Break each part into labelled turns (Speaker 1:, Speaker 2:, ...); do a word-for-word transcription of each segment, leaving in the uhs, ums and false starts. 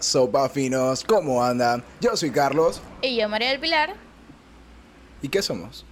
Speaker 1: Sopa Finos, ¿cómo andan? Yo soy Carlos.
Speaker 2: Y yo, María del Pilar.
Speaker 1: ¿Y qué somos?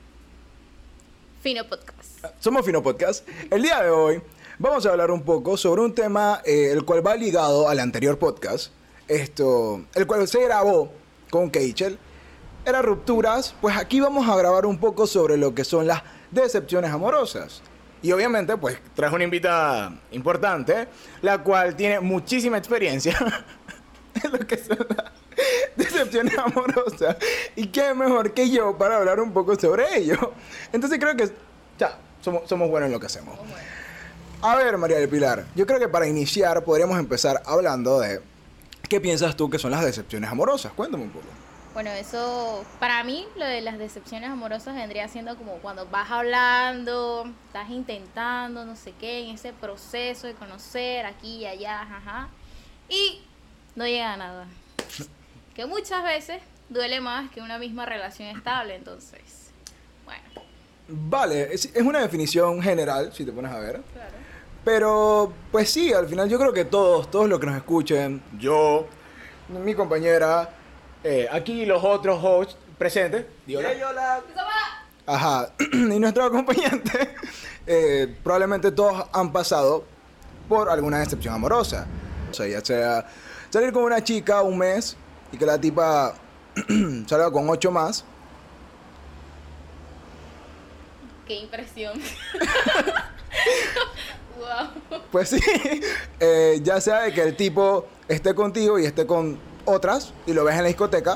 Speaker 2: Fino Podcast.
Speaker 1: Somos Fino Podcast. El día de hoy vamos a hablar un poco sobre un tema eh, el cual va ligado al anterior podcast. Esto, el cual se grabó con Keichel. Era rupturas. Pues aquí vamos a grabar un poco sobre lo que son las decepciones amorosas. Y obviamente, pues, traje una invitada importante, la cual tiene muchísima experiencia en lo que son las decepciones amorosas. Y qué mejor que yo para hablar un poco sobre ello. Entonces creo que, ya, somos, somos buenos en lo que hacemos. A ver, María del Pilar, yo creo que para iniciar podríamos empezar hablando de ¿qué piensas tú que son las decepciones amorosas? Cuéntame un poco.
Speaker 2: Bueno, eso, para mí, lo de las decepciones amorosas vendría siendo como cuando vas hablando, estás intentando, no sé qué, en ese proceso de conocer aquí y allá, ajá, y no llega a nada. Que muchas veces duele más que una misma relación estable, entonces, bueno.
Speaker 1: Vale, es, es una definición general, si te pones a ver.
Speaker 2: Claro.
Speaker 1: Pero, pues sí, al final yo creo que todos, todos los que nos escuchen, yo, mi compañera... Eh, aquí los otros hosts presentes. Diola. Ajá. Y nuestro acompañante. Eh, probablemente todos han pasado por alguna decepción amorosa. O sea, ya sea salir con una chica un mes y que la tipa salga con ocho más.
Speaker 2: Qué impresión. Wow.
Speaker 1: Pues sí. Eh, ya sea de que el tipo esté contigo y esté con otras y lo ves en la discoteca,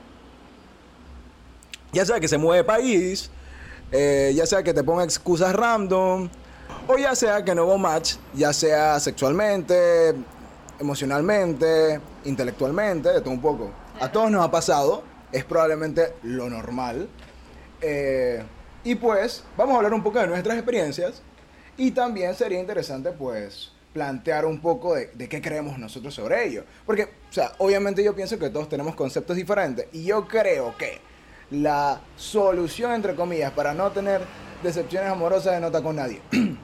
Speaker 1: ya sea que se mueve de país, eh, ya sea que te ponga excusas random, o ya sea que no hubo match, ya sea sexualmente, emocionalmente, intelectualmente, de todo un poco. A todos nos ha pasado, es probablemente lo normal. Eh, y pues, vamos a hablar un poco de nuestras experiencias y también sería interesante pues plantear un poco de, de qué creemos nosotros sobre ello. Porque, o sea, obviamente yo pienso que todos tenemos conceptos diferentes y yo creo que la solución, entre comillas, para no tener decepciones amorosas es no estar con nadie.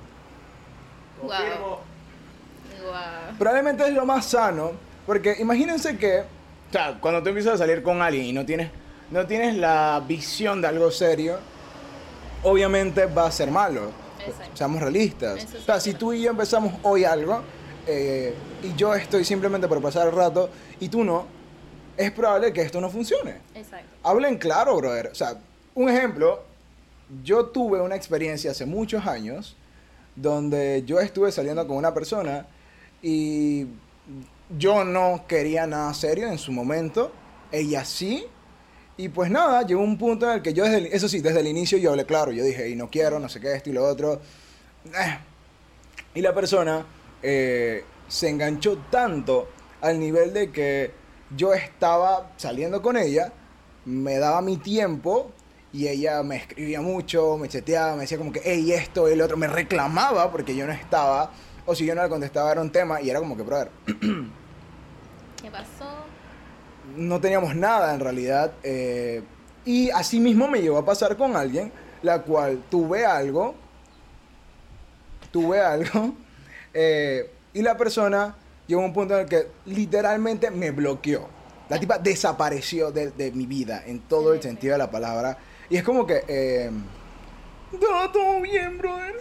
Speaker 2: Wow. Wow.
Speaker 1: Probablemente es lo más sano, porque imagínense que, o sea, cuando tú empiezas a salir con alguien y no tienes, no tienes la visión de algo serio, obviamente va a ser malo.
Speaker 2: Exacto.
Speaker 1: Seamos realistas.
Speaker 2: Eso sí,
Speaker 1: o sea, si tú y yo empezamos hoy algo eh, y yo estoy simplemente por pasar el rato y tú no, es probable que esto no funcione.
Speaker 2: Exacto.
Speaker 1: Hablen claro, brother. O sea, un ejemplo, yo tuve una experiencia hace muchos años donde yo estuve saliendo con una persona y yo no quería nada serio en su momento, ella sí. Y pues nada, llegó un punto en el que yo, desde el, eso sí, desde el inicio yo hablé claro. Yo dije, y no quiero, no sé qué, esto y lo otro. Eh. Y la persona eh, se enganchó tanto al nivel de que yo estaba saliendo con ella, me daba mi tiempo y ella me escribía mucho, me chateaba, me decía como que, hey, esto, el otro, me reclamaba porque yo no estaba, o si yo no le contestaba era un tema y era como que, brother,
Speaker 2: ¿qué pasó?
Speaker 1: no teníamos nada en realidad. Eh, y así mismo me llegó a pasar con alguien, la cual tuve algo, tuve algo, eh, y la persona llegó a un punto en el que literalmente me bloqueó. La tipa desapareció de, de mi vida, en todo el sentido de la palabra. Y es como que, eh, no, todo bien, brother.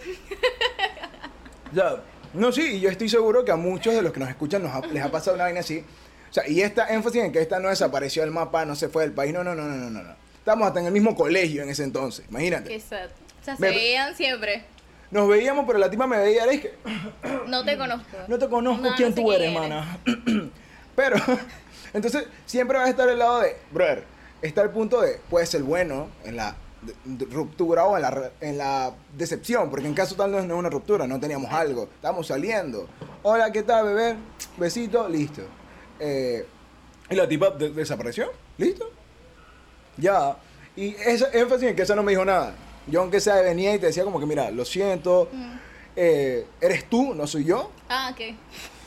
Speaker 1: Ya, no, sí, y yo estoy seguro que a muchos de los que nos escuchan nos ha, les ha pasado una vaina así. O sea, y esta énfasis en que esta no desapareció del mapa, no se fue del país, no, no, no, no, no, no. Estábamos hasta en el mismo colegio en ese entonces, imagínate.
Speaker 2: Exacto. O sea, se
Speaker 1: Me-
Speaker 2: veían siempre.
Speaker 1: Nos veíamos, pero la tipa me veía, es que
Speaker 2: No te conozco.
Speaker 1: no te conozco
Speaker 2: No,
Speaker 1: quién
Speaker 2: no sé
Speaker 1: tú
Speaker 2: quién
Speaker 1: eres, mana. Pero, entonces, siempre vas a estar al lado de, brother, está el punto de, puede ser bueno en la de- de ruptura o en la, re- en la decepción, porque en caso tal no es no es una ruptura, no teníamos algo, estábamos saliendo. Hola, ¿qué tal, bebé? Besito, listo. Eh, y la tipa de- desapareció, listo. Ya. Y esa énfasis en que esa no me dijo nada. Yo aunque sea venía y te decía como que, mira, lo siento,
Speaker 2: Mm.
Speaker 1: eh, eres tú, no soy yo.
Speaker 2: Ah, ok.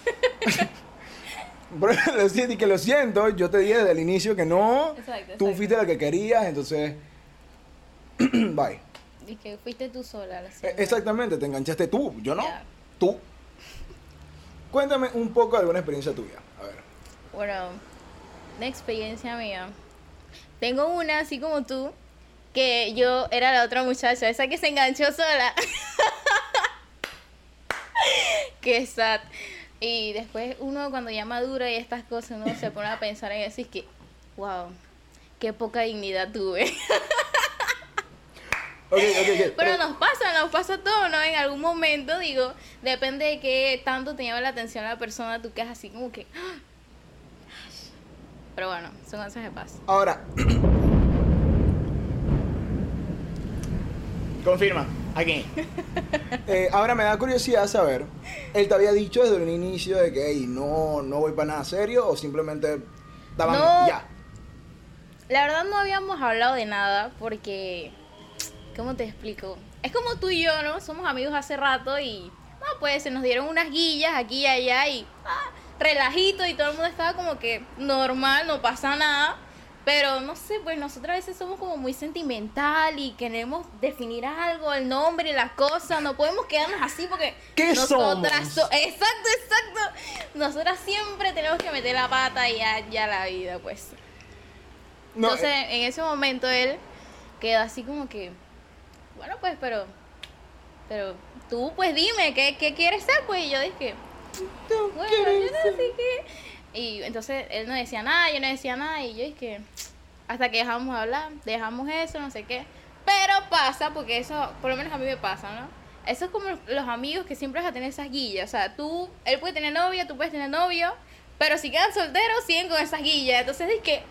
Speaker 1: Bro, le siento y que lo siento, yo te dije desde el inicio que no,
Speaker 2: Exacto,
Speaker 1: tú
Speaker 2: exacto.
Speaker 1: fuiste la que querías, entonces, bye.
Speaker 2: Y que fuiste tú sola. La
Speaker 1: E- Exactamente, te enganchaste tú, yo no,
Speaker 2: Ya.
Speaker 1: tú. Cuéntame un poco de alguna experiencia tuya, a ver.
Speaker 2: Bueno, una experiencia mía. Tengo una, así como tú, que yo era la otra muchacha, esa que se enganchó sola. Qué sad. Y después uno cuando ya madura y estas cosas, uno se pone a pensar en eso y es que, wow, qué poca dignidad tuve.
Speaker 1: Okay, okay, okay.
Speaker 2: Pero nos pasa, nos pasa todo, ¿no? En algún momento, digo, depende de qué tanto te llama la atención la persona, tú quedas así como que... Pero bueno, son cosas de paz.
Speaker 1: Ahora, confirma, aquí. Eh, ahora me da curiosidad saber, él te había dicho desde un inicio de que, hey, no, no voy para nada serio, o simplemente estaban
Speaker 2: No.
Speaker 1: ya.
Speaker 2: La verdad no habíamos hablado de nada porque... ¿Cómo te explico? Es como tú y yo, ¿no? Somos amigos hace rato y... No, pues se nos dieron unas guillas aquí y allá y... Ah, relajito y todo el mundo estaba como que normal, no pasa nada. Pero no sé, pues nosotros a veces somos como muy sentimental y queremos definir algo, el nombre y las cosas. No podemos quedarnos así porque...
Speaker 1: ¿Qué
Speaker 2: nosotras
Speaker 1: somos?
Speaker 2: So- exacto, exacto. Nosotras siempre tenemos que meter la pata y ya, ya la vida, pues.
Speaker 1: No,
Speaker 2: Entonces,
Speaker 1: eh,
Speaker 2: en ese momento él quedó así como que... Bueno, pues, pero... Pero tú, pues, dime, ¿qué, qué quieres ser? Pues, y yo dije...
Speaker 1: tú
Speaker 2: Bueno,
Speaker 1: quieres
Speaker 2: yo no
Speaker 1: ser-
Speaker 2: sé qué... Y entonces, él no decía nada, yo no decía nada, y yo dije... Hasta que dejamos de hablar, dejamos eso, no sé qué. Pero pasa, porque eso, por lo menos a mí me pasa, ¿no? Eso es como los amigos que siempre vas a tener esas guillas. O sea, tú... Él puede tener novia, tú puedes tener novio... Pero si quedan solteros, siguen con esas guillas. Entonces, es que...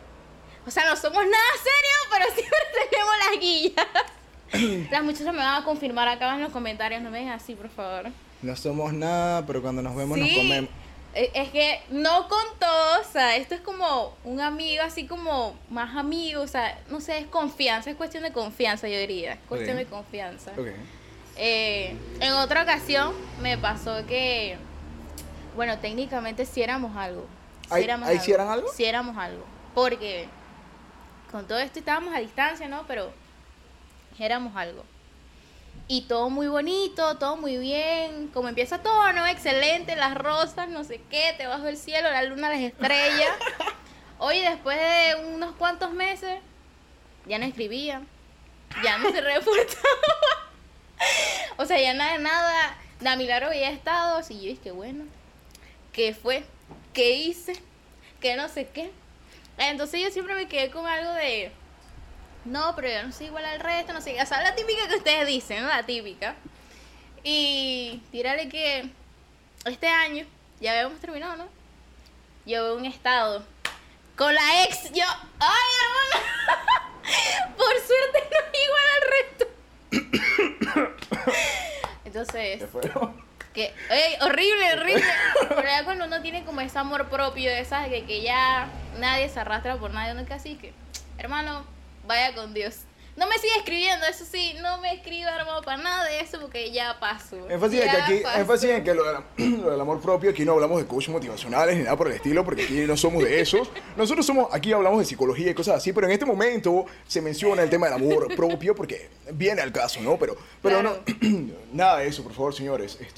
Speaker 2: O sea, no somos nada serios, pero siempre tenemos las guillas. Las muchachas me van a confirmar acá en los comentarios, no me dejen así, por favor.
Speaker 1: No somos nada, pero cuando nos vemos nos
Speaker 2: Sí,
Speaker 1: comemos.
Speaker 2: eh, es que no con todos, o sea, esto es como un amigo, así como más amigo, o sea, no sé, es confianza, es cuestión de confianza, yo diría, es cuestión
Speaker 1: Ok.
Speaker 2: de confianza.
Speaker 1: Ok.
Speaker 2: Eh, en otra ocasión me pasó que, bueno, técnicamente sí éramos algo.
Speaker 1: ¿Ahí-
Speaker 2: éramos
Speaker 1: ahí sí eran algo?
Speaker 2: Sí éramos algo, porque con todo esto estábamos a distancia, ¿no? Pero éramos algo. Y todo muy bonito, todo muy bien. Como empieza todo, ¿no? Excelente, las rosas, no sé qué, te bajo el cielo, la luna, las estrellas. Hoy, después de unos cuantos meses, ya no escribía, ya no se reportaba. O sea, ya nada de nada. Da milagro había estado, y yo dije, bueno, ¿qué fue? ¿Qué hice? ¿Qué no sé qué? Entonces yo siempre me quedé con algo de... No, pero yo no soy igual al resto, no sé. O sea, la típica que ustedes dicen, ¿no? La típica. Y tírale que este año, ya habíamos terminado, ¿no? Yo veo un estado con la ex, yo... ¡Ay, hermano! Por suerte no es igual al resto. Entonces...
Speaker 1: ¿Qué fueron?
Speaker 2: Que, ey, horrible, horrible. Pero ya cuando uno tiene como ese amor propio, esa que, que ya nadie se arrastra por nadie, uno casi que, hermano, vaya con Dios. No me sigue escribiendo, eso sí, no me escriba, hermano, para nada de eso porque ya paso.
Speaker 1: Énfasis en
Speaker 2: ya
Speaker 1: que aquí,
Speaker 2: paso.
Speaker 1: énfasis en que lo, de la- lo del amor propio, aquí no hablamos de coaches motivacionales ni nada por el estilo, porque aquí no somos de esos. Nosotros somos, aquí hablamos de psicología y cosas así, pero en este momento se menciona el tema del amor propio porque viene al caso, ¿no? Pero, pero
Speaker 2: Claro.
Speaker 1: no, nada de eso, por favor, señores. Esto.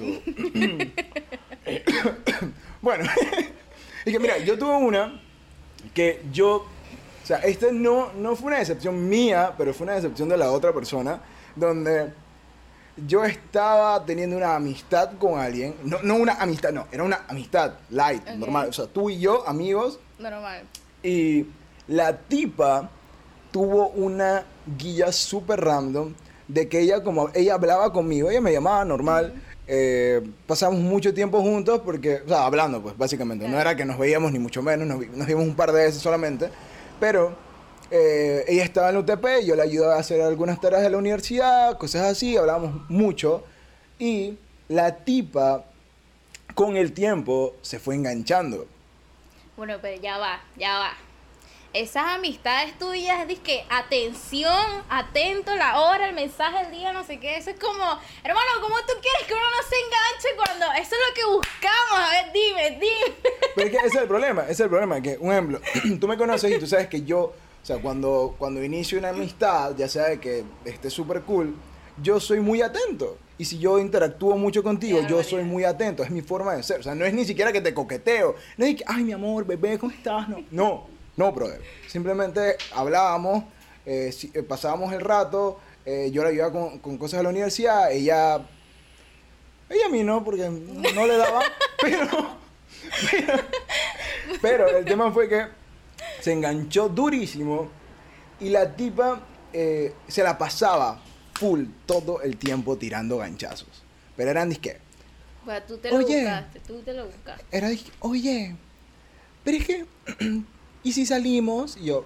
Speaker 1: Eh, bueno, y que mira, yo tuve una que yo, o sea, esta no, no fue una decepción mía, pero fue una decepción de la otra persona, donde yo estaba teniendo una amistad con alguien, no, no una amistad, no, era una amistad light,
Speaker 2: Ok.
Speaker 1: normal, o sea, tú y yo, amigos,
Speaker 2: Normal.
Speaker 1: y la tipa tuvo una guía súper random de que ella, como ella hablaba conmigo, ella me llamaba normal, eh, pasamos mucho tiempo juntos porque, o sea, hablando pues, básicamente, no
Speaker 2: Claro.
Speaker 1: era que nos veíamos ni mucho menos, nos, vi- nos vimos un par de veces solamente, pero eh, ella estaba en la U T P, yo le ayudaba a hacer algunas tareas de la universidad, cosas así, hablábamos mucho, y la tipa con el tiempo se fue enganchando.
Speaker 2: Bueno, pero ya va, ya va. Esas amistades tuyas, es que atención, atento, la hora, el mensaje, el día, no sé qué. Eso es como, hermano, ¿cómo tú quieres que uno no se enganche cuando eso es lo que buscamos? A ver, dime, dime.
Speaker 1: Pero es que ese es el problema, ese es el problema, que, un ejemplo, tú me conoces y tú sabes que yo, o sea, cuando, cuando inicio una amistad, ya sea de que esté súper cool, yo soy muy atento. Y si yo interactúo mucho contigo,
Speaker 2: Qué
Speaker 1: yo soy
Speaker 2: barbaridad.
Speaker 1: muy atento. Es mi forma de ser. O sea, no es ni siquiera que te coqueteo. No es que, ay, mi amor, bebé, ¿cómo estás? No, no, no, brother. Simplemente hablábamos, eh, si- eh, pasábamos el rato, eh, yo la ayudaba con, con cosas de la universidad, ella... Ella a mí no, porque no le daba, pero, pero... Pero el tema fue que se enganchó durísimo y la tipa eh, se la pasaba full todo el tiempo tirando ganchazos. Pero eran disque.
Speaker 2: Bueno, tú te lo
Speaker 1: Oye.
Speaker 2: buscaste, tú te lo buscaste.
Speaker 1: Era disque, oye, pero es que, ¿y si salimos? Y yo,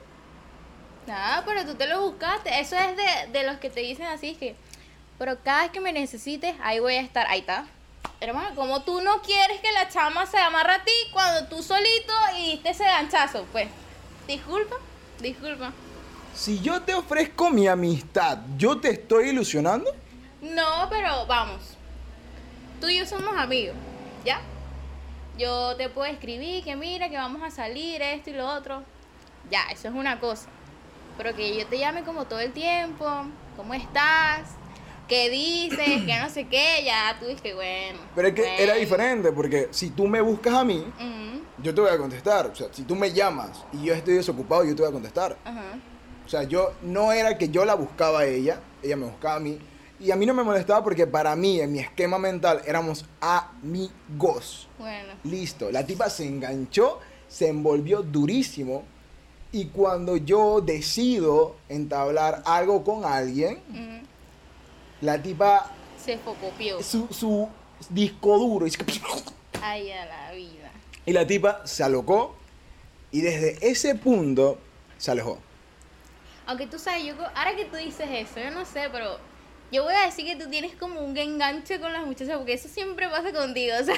Speaker 2: Nada, pero tú te lo buscaste. Eso es de, de los que te dicen así, es que, pero cada vez que me necesites, ahí voy a estar. Ahí está. Hermano, como tú no quieres que la chama se amarre a ti cuando tú solito y diste ese ganchazo, pues, disculpa, disculpa.
Speaker 1: si yo te ofrezco mi amistad, ¿yo te estoy ilusionando?
Speaker 2: No, pero vamos. Tú y yo somos amigos, ¿ya? Yo te puedo escribir que mira, que vamos a salir, esto y lo otro. Ya, eso es una cosa. Pero que yo te llame como todo el tiempo, ¿cómo estás? ¿Qué dices? Que no sé qué, ya tú dices que bueno.
Speaker 1: Pero es que
Speaker 2: bueno.
Speaker 1: era diferente, porque si tú me buscas a mí,
Speaker 2: Ujú,
Speaker 1: yo te voy a contestar. O sea, si tú me llamas y yo estoy desocupado, yo te voy a contestar.
Speaker 2: ajá.
Speaker 1: O sea, yo no era que yo la buscaba a ella, ella me buscaba a mí. Y a mí no me molestaba porque para mí, en mi esquema mental, éramos amigos.
Speaker 2: Bueno.
Speaker 1: Listo. La tipa se enganchó, se envolvió durísimo. Y cuando yo decido entablar algo con alguien,
Speaker 2: Ujú.
Speaker 1: la tipa,
Speaker 2: Se focopió.
Speaker 1: su, su disco duro, y,
Speaker 2: Ay, a la vida.
Speaker 1: y la tipa se alocó. Y desde ese punto se alejó.
Speaker 2: Aunque tú sabes, yo, co- ahora que tú dices eso, yo no sé, pero yo voy a decir que tú tienes como un enganche con las muchachas, porque eso siempre pasa contigo, o sea,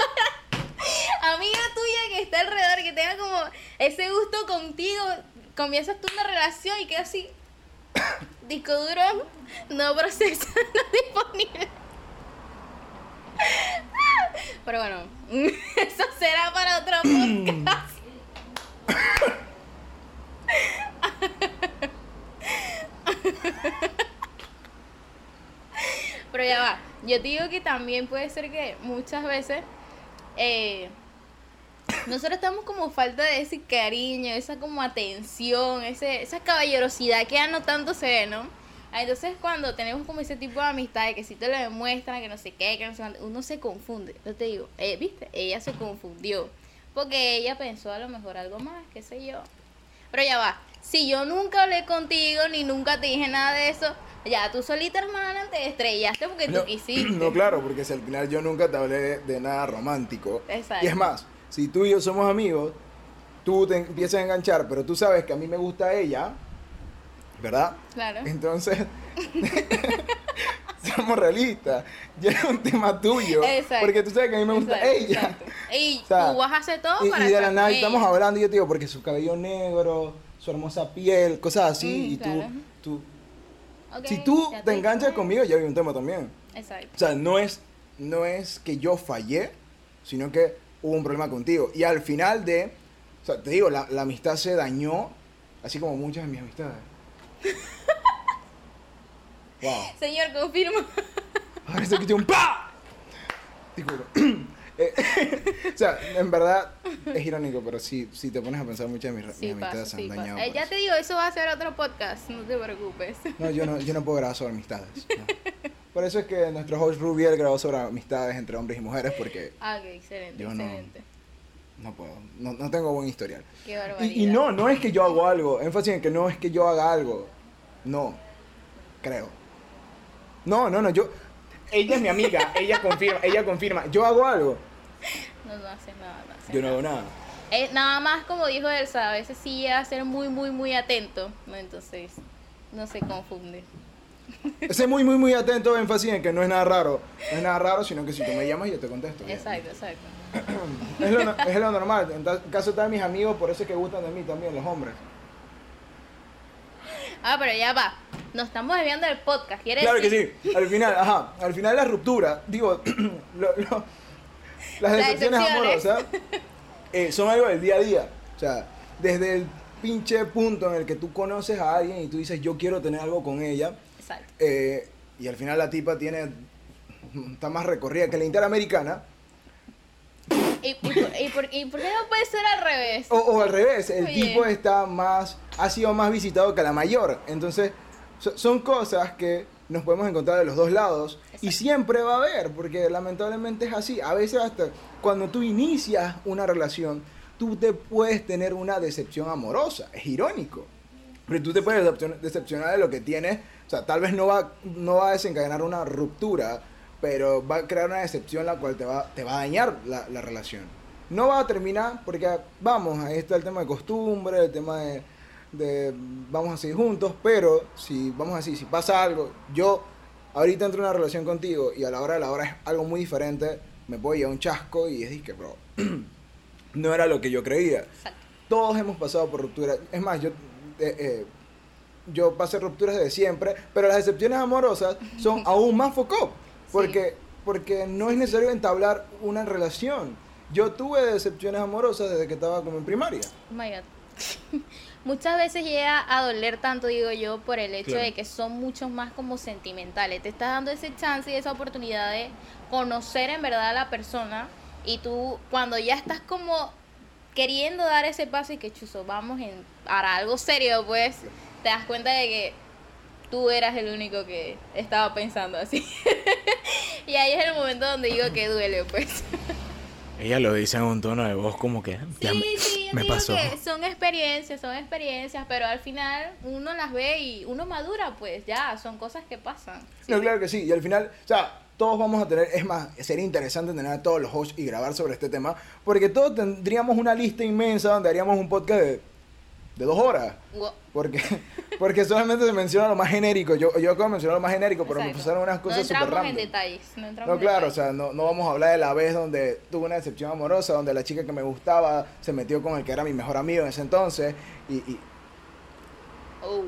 Speaker 2: amiga tuya que está alrededor, que tenga como ese gusto contigo, comienzas tú una relación y queda así, disco duro, no procesa, no disponible. Pero bueno, eso será para otro podcast. Pero ya va, yo te digo que también puede ser que muchas veces eh, nosotros estamos como falta de ese cariño, esa como atención, ese, esa caballerosidad que ya no tanto se ve, ¿no? Ah, entonces cuando tenemos como ese tipo de amistad que si te lo demuestran, que no sé qué, que no sé cuánto, uno se confunde. Yo te digo, eh, ¿viste? Ella se confundió. Porque ella pensó a lo mejor algo más, qué sé yo. Pero ya va, si yo nunca hablé contigo ni nunca te dije nada de eso, ya tú solita, hermana, te estrellaste porque
Speaker 1: No,
Speaker 2: tú quisiste.
Speaker 1: no, claro, porque si al final yo nunca te hablé de, de nada romántico.
Speaker 2: Exacto.
Speaker 1: Y es más, si tú y yo somos amigos, tú te empiezas a enganchar, pero tú sabes que a mí me gusta ella, ¿verdad?
Speaker 2: Claro.
Speaker 1: Entonces, somos realistas. Ya es un tema tuyo.
Speaker 2: Exacto.
Speaker 1: Porque tú sabes que a mí me gusta
Speaker 2: Exacto,
Speaker 1: ella.
Speaker 2: exacto. Y
Speaker 1: O sea,
Speaker 2: tú vas a hacer todo
Speaker 1: y,
Speaker 2: para
Speaker 1: y de
Speaker 2: estar
Speaker 1: la
Speaker 2: con
Speaker 1: nada
Speaker 2: ella.
Speaker 1: estamos hablando y yo te digo, porque su cabello negro, su hermosa piel, cosas así.
Speaker 2: Mm,
Speaker 1: y tú,
Speaker 2: claro.
Speaker 1: tú
Speaker 2: Ok,
Speaker 1: si tú
Speaker 2: ya
Speaker 1: te
Speaker 2: dije,
Speaker 1: enganchas
Speaker 2: bueno.
Speaker 1: conmigo, ya hay un tema también.
Speaker 2: Exacto.
Speaker 1: O sea, no es, no es que yo fallé, sino que hubo un problema contigo. Y al final de, o sea, te digo, la, la amistad se dañó, así como muchas de mis amistades. Wow.
Speaker 2: Señor, confirmo.
Speaker 1: Ahora se escucha un pa. Disculpa. Eh, o sea, en verdad es irónico, pero sí, si te pones a pensar, muchas de mis,
Speaker 2: Sí,
Speaker 1: mis amistades
Speaker 2: pasa,
Speaker 1: se
Speaker 2: sí,
Speaker 1: han
Speaker 2: pasa.
Speaker 1: dañado.
Speaker 2: Eh,
Speaker 1: por
Speaker 2: ya
Speaker 1: eso.
Speaker 2: te digo, eso va a ser otro podcast, no te preocupes.
Speaker 1: No, yo no, yo no puedo grabar sobre amistades. no. Por eso es que nuestro host Rubiel grabó sobre amistades entre hombres y mujeres, porque
Speaker 2: Ah, qué excelente,
Speaker 1: Yo no-
Speaker 2: excelente.
Speaker 1: no puedo, no, no tengo buen historial.
Speaker 2: Qué barbaridad.
Speaker 1: Y, y no, no es que yo hago algo, énfasis en que no es que yo haga algo. No, creo. No, no, no, yo... Ella es mi amiga, ella confirma, ella confirma. Yo hago algo,
Speaker 2: No, no haces nada, no haces
Speaker 1: yo no
Speaker 2: nada.
Speaker 1: hago nada.
Speaker 2: Eh, nada más como dijo Elsa, a veces sí llega a ser muy, muy, muy atento, ¿no? Entonces no se confunde.
Speaker 1: Ese muy, muy, muy atento, énfasis en que no es nada raro. No es nada raro, sino que si tú me llamas, yo te contesto. ya.
Speaker 2: Exacto, exacto.
Speaker 1: Es lo, no- es lo normal. En tal caso están mis amigos, por eso es que gustan de mí también, los hombres.
Speaker 2: Ah, pero ya va. Nos estamos desviando del podcast, ¿quieres
Speaker 1: Claro que
Speaker 2: decir?
Speaker 1: sí. Al final, ajá. Al final la ruptura, digo, lo- lo- las
Speaker 2: Las
Speaker 1: decepciones
Speaker 2: decepciones.
Speaker 1: amorosas eh, son algo del día a día. O sea, desde el pinche punto en el que tú conoces a alguien y tú dices, yo quiero tener algo con ella,
Speaker 2: Exacto.
Speaker 1: eh, y al final la tipa tiene, está más recorrida que la Interamericana.
Speaker 2: ¿Y, y, por, y, por, ¿Y por qué no puede ser al revés?
Speaker 1: O, o al revés, el
Speaker 2: Oye.
Speaker 1: tipo está más, ha sido más visitado que la mayor. Entonces, so, son cosas que nos podemos encontrar de los dos lados. Exacto. Y siempre va a haber, porque lamentablemente es así. A veces hasta cuando tú inicias una relación, tú te puedes tener una decepción amorosa. Es irónico. Pero tú te puedes decepcionar de lo que tienes. O sea, tal vez no va, no va a desencadenar una ruptura, pero va a crear una decepción la cual te va, te va a dañar la, la relación. No va a terminar porque, vamos, ahí está el tema de costumbre, el tema de, de vamos a seguir juntos, pero si, vamos a decir, si pasa algo, yo ahorita entro en una relación contigo y a la hora de la hora es algo muy diferente, me puedo llevar un chasco y es que, bro, no era lo que yo creía.
Speaker 2: Exacto.
Speaker 1: Todos hemos pasado por rupturas. Es más, yo... Eh, eh, yo pasé rupturas desde siempre, pero las decepciones amorosas son aún más foco, porque, sí. porque no es necesario entablar una relación. Yo tuve decepciones amorosas desde que estaba como en primaria.
Speaker 2: Oh my God. Muchas veces llega a doler tanto, digo yo, por el hecho claro. de que son muchos más como sentimentales. Te estás dando ese chance y esa oportunidad de conocer en verdad a la persona, y tú cuando ya estás como queriendo dar ese paso y que chuzo, vamos en, para algo serio, pues te das cuenta de que tú eras el único que estaba pensando así. Y ahí es el momento donde digo que duele, pues.
Speaker 3: Ella lo dice en un tono de voz como que...
Speaker 2: Sí,
Speaker 3: me,
Speaker 2: sí, yo
Speaker 3: me
Speaker 2: digo
Speaker 3: pasó.
Speaker 2: que son experiencias, son experiencias, pero al final uno las ve y uno madura, pues ya, son cosas que pasan.
Speaker 1: ¿Sí? No, claro que sí, y al final, o sea, todos vamos a tener, es más, sería interesante tener a todos los hosts y grabar sobre este tema, porque todos tendríamos una lista inmensa donde haríamos un podcast de... de dos horas. Wow. Porque, porque solamente se menciona lo más genérico. Yo, yo acabo de mencionar lo más genérico, pero Exacto. me pasaron unas cosas súper random.
Speaker 2: No entramos en detalles. No, entramos
Speaker 1: no claro,
Speaker 2: detalles.
Speaker 1: o sea, no, no vamos a hablar de la vez donde tuve una decepción amorosa, donde la chica que me gustaba se metió con el que era mi mejor amigo en ese entonces. Y... y...
Speaker 2: Oh.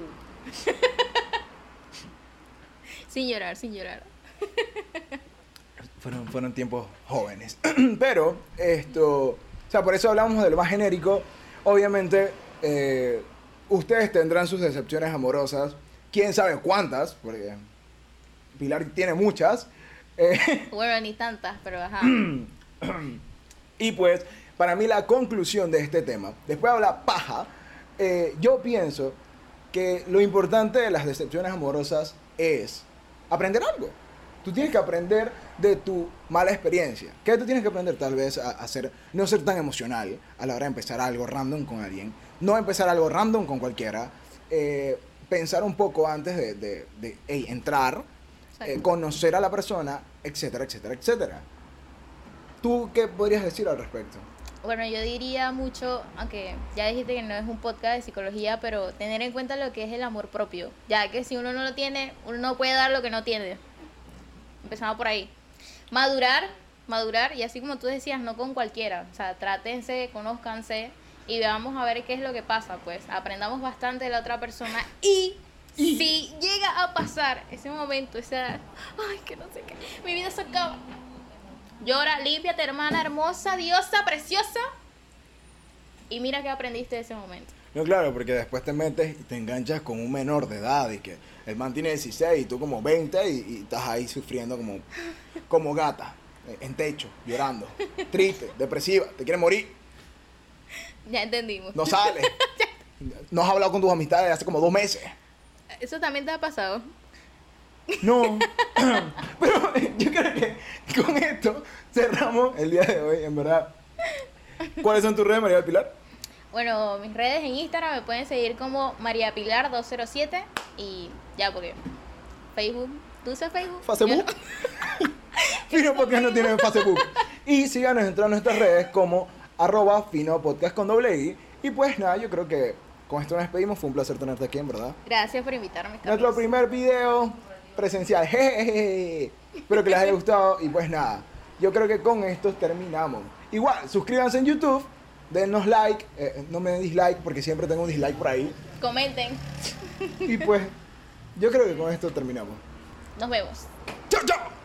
Speaker 2: Sin llorar, sin llorar.
Speaker 1: Fueron, fueron tiempos jóvenes. Pero, esto... O sea, por eso hablamos de lo más genérico. Obviamente... Eh, ustedes tendrán sus decepciones amorosas, quién sabe cuántas, porque Pilar tiene muchas. Eh,
Speaker 2: bueno, ni tantas, pero ajá.
Speaker 1: Y pues, para mí la conclusión de este tema, después de hablar paja, eh, yo pienso que lo importante de las decepciones amorosas es aprender algo. Tú tienes que aprender de tu mala experiencia. ¿Qué tú tienes que aprender? Tal vez a, a ser, no ser tan emocional a la hora de empezar algo random con alguien. No empezar algo random con cualquiera. Eh, pensar un poco antes de, de, de hey, entrar, eh, conocer a la persona, etcétera, etcétera, etcétera. ¿Tú qué podrías decir al respecto?
Speaker 2: Bueno, yo diría mucho, aunque ya dijiste que no es un podcast de psicología, pero tener en cuenta lo que es el amor propio. Ya que si uno no lo tiene, uno no puede dar lo que no tiene. Empezando por ahí. Madurar, madurar, y así como tú decías, no con cualquiera. O sea, trátense, conózcanse y veamos a ver qué es lo que pasa, pues. Aprendamos bastante de la otra persona y, y... si llega a pasar ese momento, esa... Ay, que no sé qué. Mi vida se acaba. Llora, límpiate, hermana hermosa, diosa, preciosa. Y mira qué aprendiste de ese momento.
Speaker 1: No, claro, porque después te metes y te enganchas con un menor de edad y que el man tiene dieciséis y tú como veinte y, y estás ahí sufriendo como, como gata, en techo, llorando, triste, depresiva, te quieres morir.
Speaker 2: Ya entendimos.
Speaker 1: No sales. No has hablado con tus amistades hace como dos meses.
Speaker 2: ¿Eso también te ha pasado?
Speaker 1: No. Pero yo creo que con esto cerramos el día de hoy, en verdad. ¿Cuáles son tus redes, María del Pilar?
Speaker 2: Bueno, mis redes en Instagram me pueden seguir como María Pilar dos cero siete y ya, porque Facebook, ¿tú usas Facebook?
Speaker 1: ¿Facebook? Fino Podcast no tiene Facebook. Y síganos en todas nuestras redes como arroba Fino Podcast con doble I. Y pues nada, yo creo que con esto nos despedimos. Fue un placer tenerte aquí, en verdad.
Speaker 2: Gracias por invitarme, Carlos.
Speaker 1: Nuestro primer video presencial. Jejeje. Espero que les haya gustado. Y pues nada, yo creo que con esto terminamos. Igual, suscríbanse en YouTube. Denos like, eh, no me den dislike porque siempre tengo un dislike por ahí.
Speaker 2: Comenten.
Speaker 1: Y pues, yo creo que con esto terminamos.
Speaker 2: Nos vemos.
Speaker 1: ¡Chao, chao!